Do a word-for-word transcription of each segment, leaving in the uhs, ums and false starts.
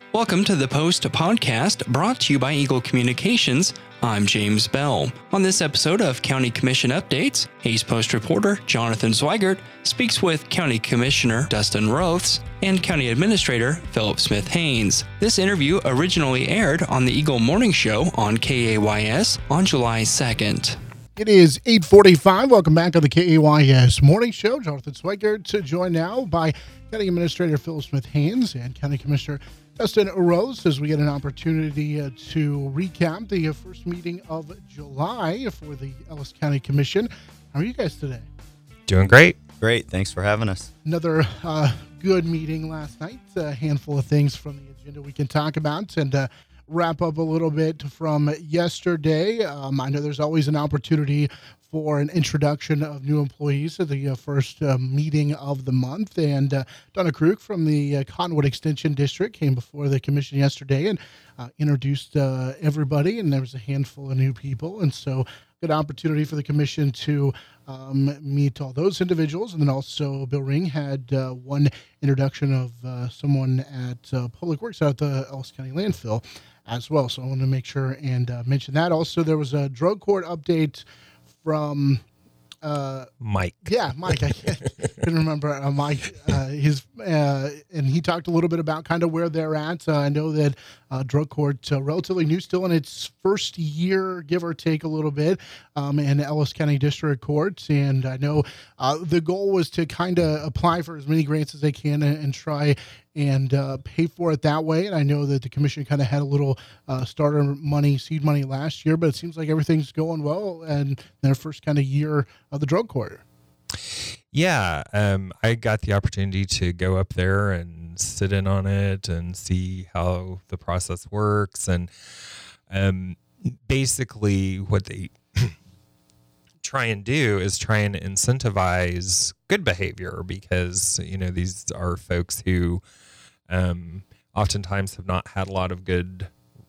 Welcome to the Post podcast brought to you by Eagle Communications. I'm James Bell. On this episode of County Commission Updates, Hays Post reporter Jonathan Zweigert speaks with County Commissioner Dustin Roths and County Administrator Philip Smith Haynes. This interview originally aired on the Eagle Morning Show on K A Y S on July second. It is eight forty-five. Welcome back to the K A Y S Morning Show. Jonathan Zweigert joined now by County Administrator Philip Smith Haynes and County Commissioner Dustin Roths as we get an opportunity uh, to recap the uh, first meeting of July for the Ellis County Commission. How are you guys today? Doing great. Great. Thanks for having us. Another uh, good meeting last night. A handful of things from the agenda we can talk about and uh, wrap up a little bit from yesterday. Um, I know there's always an opportunity for an introduction of new employees at the uh, first uh, meeting of the month. And uh, Donna Krug from the uh, Cottonwood Extension District came before the commission yesterday and uh, introduced uh, everybody, and there was a handful of new people. And so good opportunity for the commission to um, meet all those individuals. And then also Bill Ring had uh, one introduction of uh, someone at uh, Public Works out at the Ellis County landfill as well. So I want to make sure and uh, mention that. Also, there was a drug court update from uh, Mike. Yeah, Mike. I couldn't remember uh, Mike. Uh, his uh, and he talked a little bit about kind of where they're at. Uh, I know that uh, drug court uh, relatively new, still in its first year, give or take a little bit, um, in Ellis County District Court. And I know uh, the goal was to kind of apply for as many grants as they can and, and try and uh, pay for it that way. And I know that the commission kind of had a little uh, starter money, seed money last year, but it seems like everything's going well and their first kind of year of the drug court. Yeah, um, I got the opportunity to go up there and sit in on it and see how the process works. And um, basically what they try and do is try and incentivize good behavior because, you know, these are folks who um, oftentimes have not had a lot of good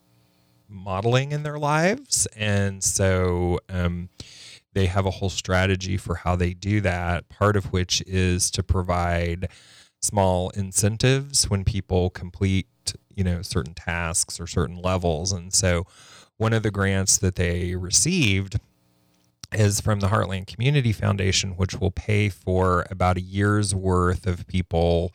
modeling in their lives. And so um, they have a whole strategy for how they do that, part of which is to provide small incentives when people complete, you know, certain tasks or certain levels. And so one of the grants that they received is from the Heartland Community Foundation, which will pay for about a year's worth of people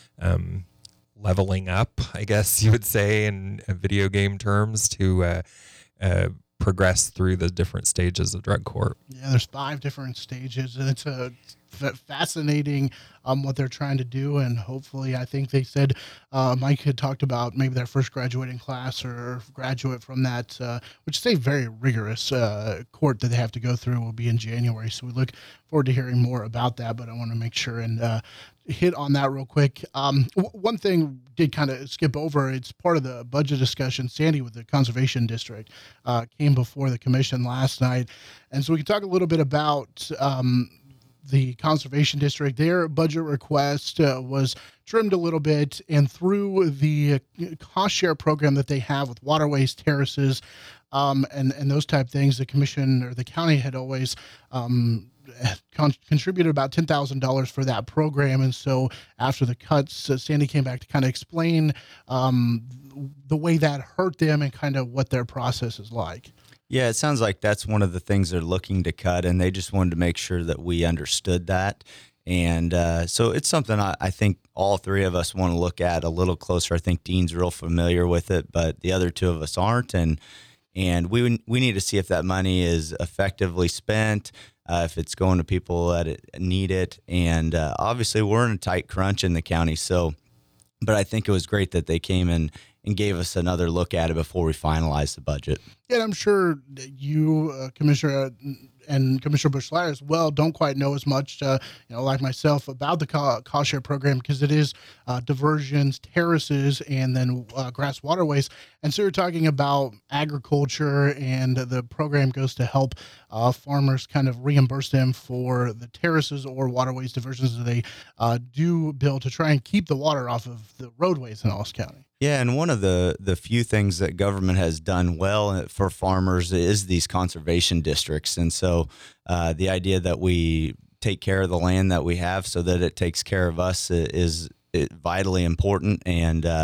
um, leveling up, I guess you would say in video game terms, to uh, uh, progress through the different stages of drug court. Yeah, there's five different stages, and it's a f- fascinating um, what they're trying to do. And hopefully, I think they said uh, Mike had talked about maybe their first graduating class or graduate from that, uh, which is a very rigorous uh, court that they have to go through, will be in January. So we look forward to hearing more about that. But I want to make sure and uh, hit on that real quick. Um, w- one thing did kind of skip over. It's part of the budget discussion. Sandy with the Conservation District uh, came before the commission last night. And so we can talk a little bit about um, the Conservation District. Their budget request uh, was trimmed a little bit, and through the cost share program that they have with waterways, terraces, um, and, and those type things, the commission or the county had always um, Con- contributed about ten thousand dollars for that program. And so after the cuts, uh, Sandy came back to kind of explain um, the way that hurt them and kind of what their process is like. Yeah, it sounds like that's one of the things they're looking to cut, and they just wanted to make sure that we understood that. And uh, so it's something I, I think all three of us want to look at a little closer. I think Dean's real familiar with it, but the other two of us aren't. And and we we need to see if that money is effectively spent, Uh, if it's going to people that it, need it. And uh, obviously we're in a tight crunch in the county. So, but I think it was great that they came in and gave us another look at it before we finalized the budget. Yeah, I'm sure you, uh, Commissioner, and Commissioner Bush-Slatter as well, don't quite know as much, uh, you know, like myself, about the co- cost share program, because it is uh, diversions, terraces, and then uh, grass waterways. And so you're talking about agriculture, and the program goes to help uh, farmers kind of reimburse them for the terraces or waterways diversions that they uh, do build to try and keep the water off of the roadways in Ellis County. Yeah, and one of the, the few things that government has done well for farmers is these conservation districts. And so uh, the idea that we take care of the land that we have so that it takes care of us is vitally important. And uh,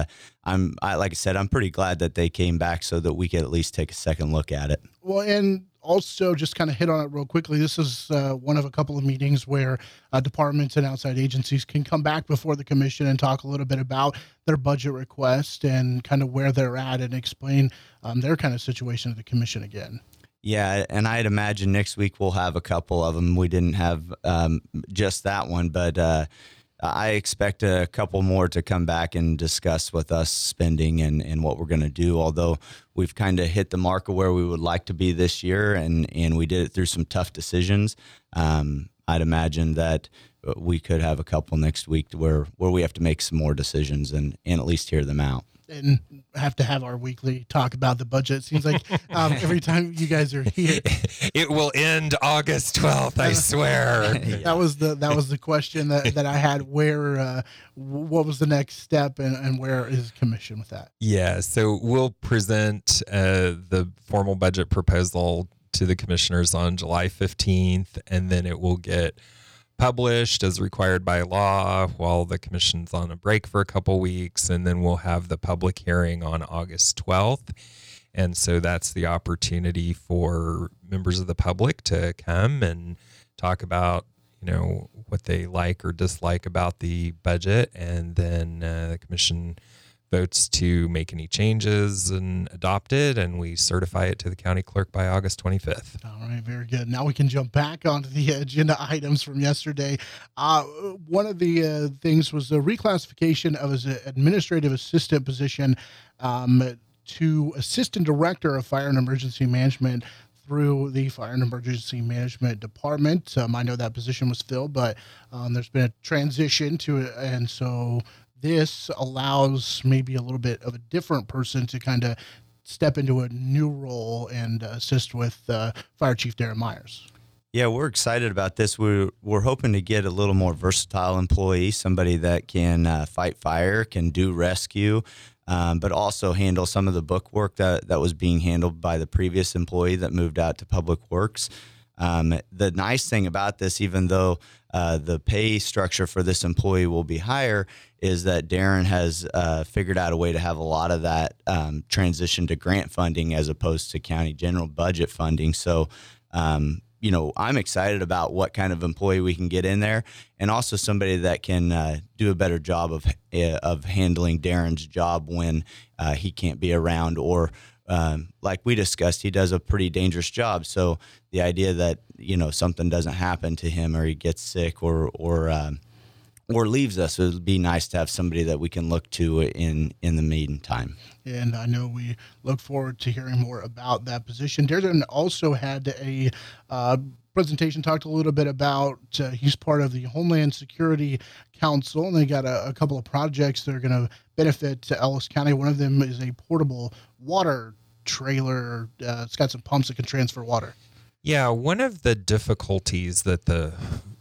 I'm, I, like I said, I'm pretty glad that they came back so that we could at least take a second look at it. Well, and also just kind of hit on it real quickly. This is uh, one of a couple of meetings where uh, departments and outside agencies can come back before the commission and talk a little bit about their budget request and kind of where they're at and explain um, their kind of situation to the commission again. Yeah, and I'd imagine next week we'll have a couple of them. We didn't have um, just that one, but uh, I expect a couple more to come back and discuss with us spending and, and what we're going to do, although we've kind of hit the mark of where we would like to be this year, and, and we did it through some tough decisions. Um, I'd imagine that we could have a couple next week where, where we have to make some more decisions and, and at least hear them out. And have to have our weekly talk about the budget. It seems like um, every time you guys are here, it will end August twelfth. I swear. Yeah. That was the that was the question that, that I had. Where uh, what was the next step, and, and where is commission with that? Yeah, so we'll present uh, the formal budget proposal to the commissioners on July fifteenth, and then it will get published as required by law while the commission's on a break for a couple weeks, and then we'll have the public hearing on August twelfth. And so that's the opportunity for members of the public to come and talk about, you know, what they like or dislike about the budget, and then uh, the commission votes to make any changes and adopt it, and we certify it to the county clerk by August twenty-fifth. All right, very good. Now we can jump back onto the agenda items from yesterday. Uh, one of the uh, things was the reclassification of his administrative assistant position um, to assistant director of fire and emergency management through the Fire and Emergency Management Department. Um, I know that position was filled, but um, there's been a transition to it, and so this allows maybe a little bit of a different person to kind of step into a new role and uh, assist with uh, Fire Chief Darren Myers. Yeah, we're excited about this. We're, we're hoping to get a little more versatile employee, somebody that can uh, fight fire, can do rescue, um, but also handle some of the book work that, that was being handled by the previous employee that moved out to Public Works. Um, the nice thing about this, even though uh, the pay structure for this employee will be higher, is that Darren has uh, figured out a way to have a lot of that um, transition to grant funding as opposed to county general budget funding. So, um, you know, I'm excited about what kind of employee we can get in there, and also somebody that can uh, do a better job of uh, of handling Darren's job when uh, he can't be around, or Um, like we discussed, he does a pretty dangerous job. So the idea that, you know, something doesn't happen to him or he gets sick or or um, or leaves us, it would be nice to have somebody that we can look to in, in the meantime. And I know we look forward to hearing more about that position. Darren also had a uh, presentation, talked a little bit about, uh, he's part of the Homeland Security Council, and they got a, a couple of projects that are going to benefit to Ellis County. One of them is a portable water trailer. Uh, it's got some pumps that can transfer water. Yeah, one of the difficulties that the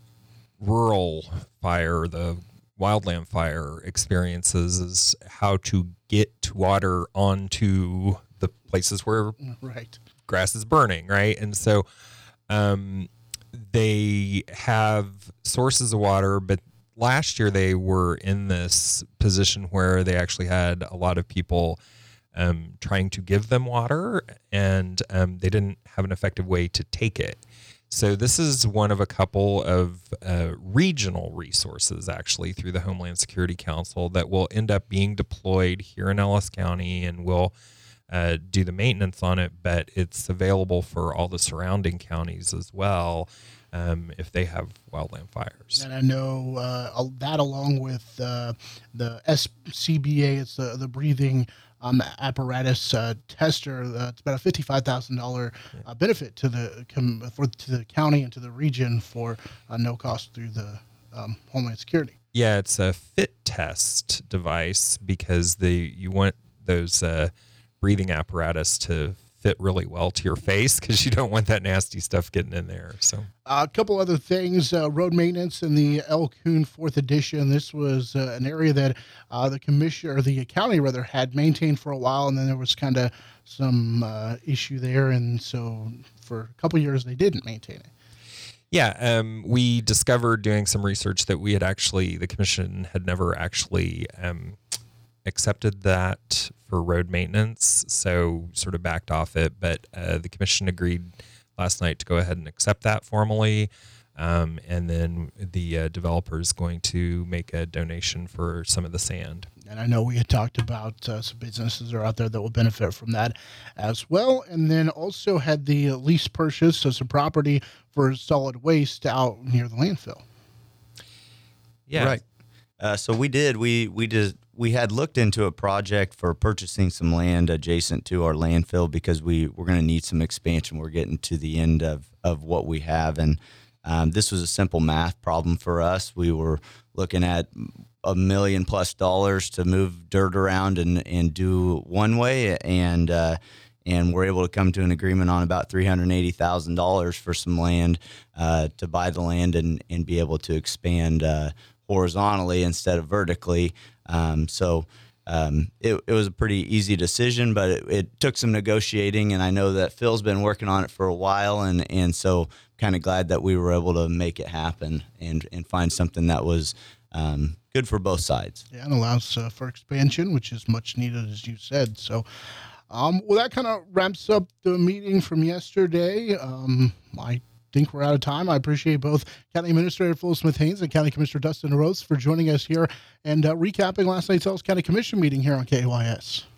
rural fire, the wildland fire experiences is how to get water onto the places where right. grass is burning, right? And so um, they have sources of water, but last year they were in this position where they actually had a lot of people um, trying to give them water, and um, they didn't have an effective way to take it. So this is one of a couple of uh, regional resources, actually, through the Homeland Security Council that will end up being deployed here in Ellis County, and we'll uh, do the maintenance on it, but it's available for all the surrounding counties as well um, if they have wildland fires. And I know uh, that along with uh, the S C B A, it's the, the breathing Um, apparatus uh, tester. Uh, it's about a fifty-five thousand dollars uh, benefit to the com- for to the county and to the region for uh, no cost through the um, Homeland Security. Yeah, it's a fit test device because the you want those uh, breathing apparatus to fit really well to your face because you don't want that nasty stuff getting in there. So uh, a couple other things, uh, road maintenance in the El Coon fourth edition. This was uh, an area that uh, the commission or the county rather had maintained for a while. And then there was kind of some uh, issue there. And so for a couple years, they didn't maintain it. Yeah, um, we discovered doing some research that we had actually, the commission had never actually um, accepted that for road maintenance, so sort of backed off it. But uh, the commission agreed last night to go ahead and accept that formally. Um, and then the uh, developer is going to make a donation for some of the sand. And I know we had talked about uh, some businesses are out there that will benefit from that as well. And then also had the lease purchase of some property for solid waste out near the landfill. Yeah. Right. Uh, so we did. We we did. We had looked into a project for purchasing some land adjacent to our landfill because we we're going to need some expansion. We're getting to the end of of what we have, and um, this was a simple math problem for us. We were looking at a million plus dollars to move dirt around and and do one way, and uh, and we're able to come to an agreement on about three hundred eighty thousand dollars for some land uh, to buy the land and and be able to expand Uh, horizontally instead of vertically. Um, so um, it, it was a pretty easy decision, but it, it took some negotiating, and I know that Phil's been working on it for a while, and, and so kind of glad that we were able to make it happen and, and find something that was um, good for both sides. Yeah, and allows uh, for expansion, which is much needed, as you said. So, um, well, that kind of wraps up the meeting from yesterday. Um, I think we're out of time. I appreciate both County Administrator Phil Smith-Haynes and County Commissioner Dustin Rhodes for joining us here and uh, recapping last night's Ellis County Commission meeting here on K Y S.